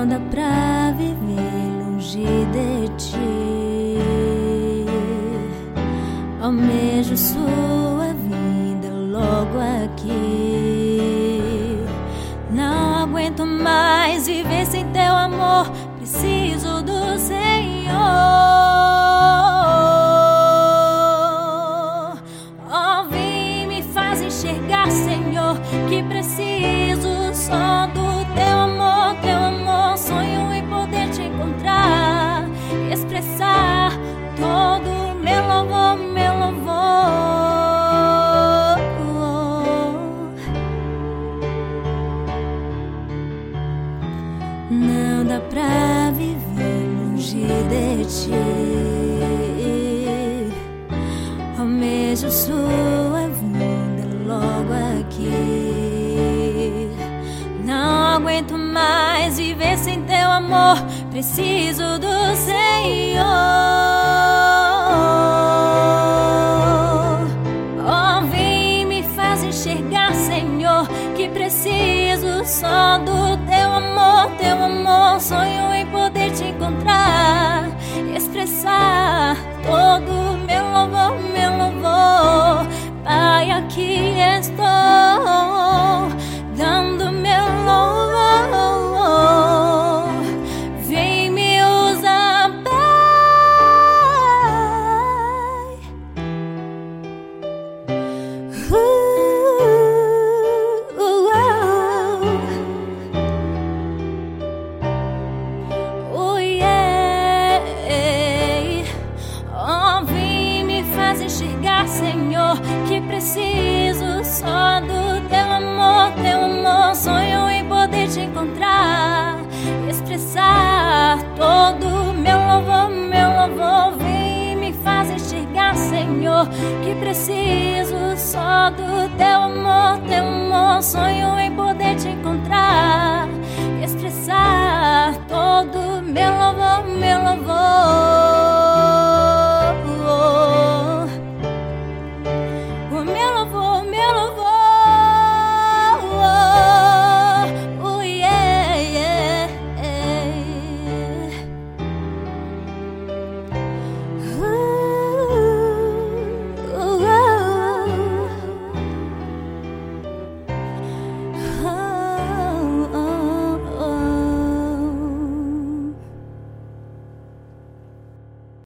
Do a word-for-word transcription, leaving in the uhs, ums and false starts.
Não dá pra viver longe de ti. Almejo sua vinda logo aqui. Não aguento mais viver sem teu amor. Preciso do Senhor. Oh, vem, me faz enxergar, Senhor, que preciso só do teu amor, teu amor. Sonho em poder te encontrar, expressar todo o meu louvor, meu louvor. Não dá pra viver longe de ti. Almejo sua vinda logo aqui. Não aguento mais viver sem teu amor. Preciso do Senhor. Oh, vem, me faz enxergar, Senhor, que preciso só do teu amor, teu amor. Sonho em poder te encontrar, expressar todo o meu louvor, meu louvor. Pai, aqui estou, dando meu louvor. Vem, me usa, Pai. uh, uh, uh, uh, yeah. Oh, vem, me faz enxergar, Senhor, que preciso só do teu amor, teu amor. Sonho em poder te encontrar, expressar todo o meu louvor, meu louvor. Vem, me faz enxergar, Senhor, que preciso só do teu amor, teu amor. Sonho em poder te encontrar, expressar todo o meu louvor, meu louvor.